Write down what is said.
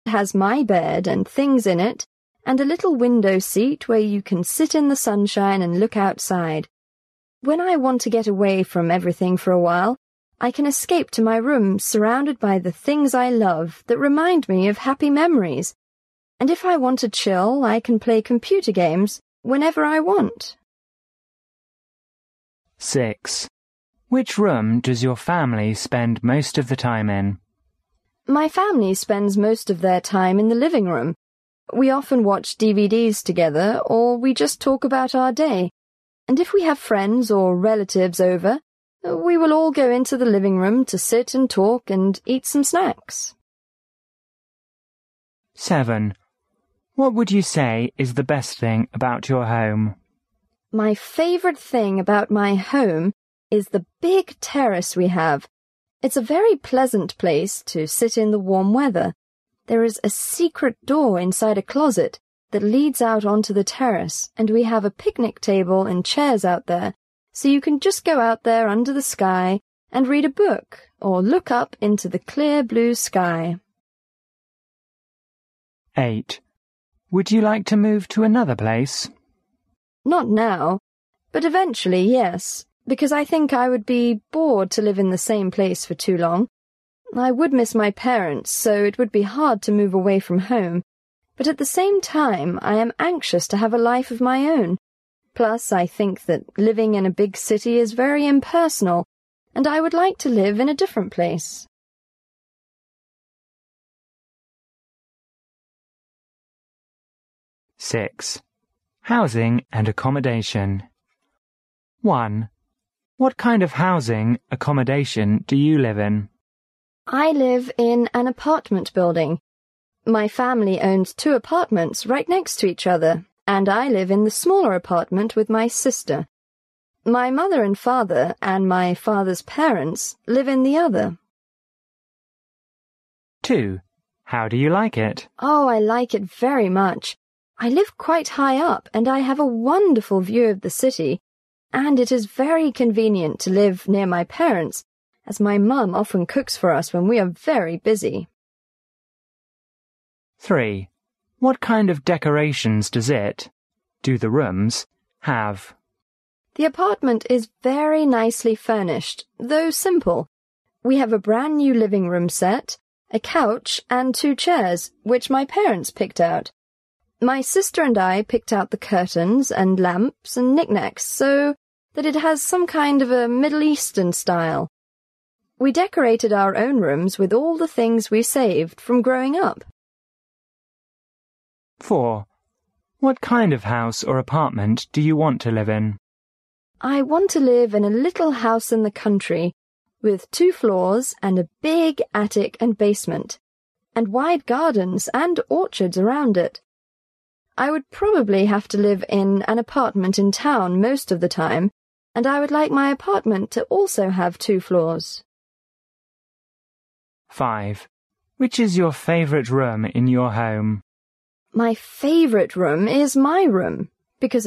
has my bed and things in it, and a little window seat where you can sit in the sunshine and look outside. When I want to get away from everything for a while, I can escape to my room surrounded by the things I love that remind me of happy memories. And if I want to chill, I can play computer games whenever I want. 6. Which room does your family spend most of the time in? My family spends most of their time in the living room. We often watch DVDs together, or we just talk about our day. And if we have friends or relatives over, we will all go into the living room to sit and talk and eat some snacks. 7. What would you say is the best thing about your home? My favourite thing about my home is the big terrace we have. It's a very pleasant place to sit in the warm weather. There is a secret door inside a closet that leads out onto the terrace, and we have a picnic table and chairs out there, so you can just go out there under the sky and read a book or look up into the clear blue sky. 8. Would you like to move to another place? Not now, but eventually, yes, because I think I would be bored to live in the same place for too long. I would miss my parents, so it would be hard to move away from home, but at the same time I am anxious to have a life of my own. Plus, I think that living in a big city is very impersonal, and I would like to live in a different place. 6. Housing and accommodation. 1. What kind of housing accommodation do you live in? I live in an apartment building. My family owns 2 apartments right next to each other, and I live in the smaller apartment with my sister. My mother and father and my father's parents live in the other. 2. How do you like it? Oh, I like it very much. I live quite high up, and I have a wonderful view of the city, and it is very convenient to live near my parents, as my mum often cooks for us when we are very busy. 3. What kind of decorations do the rooms, have? The apartment is very nicely furnished, though simple. We have a brand new living room set, a couch, and 2 chairs, which my parents picked out. My sister and I picked out the curtains and lamps and knickknacks so that it has some kind of a Middle Eastern style. We decorated our own rooms with all the things we saved from growing up. 4. What kind of house or apartment do you want to live in? I want to live in a little house in the country with 2 floors and a big attic and basement, and wide gardens and orchards around it. I would probably have to live in an apartment in town most of the time, and I would like my apartment to also have 2 floors. 5. Which is your favourite room in your home? My favourite room is my room, because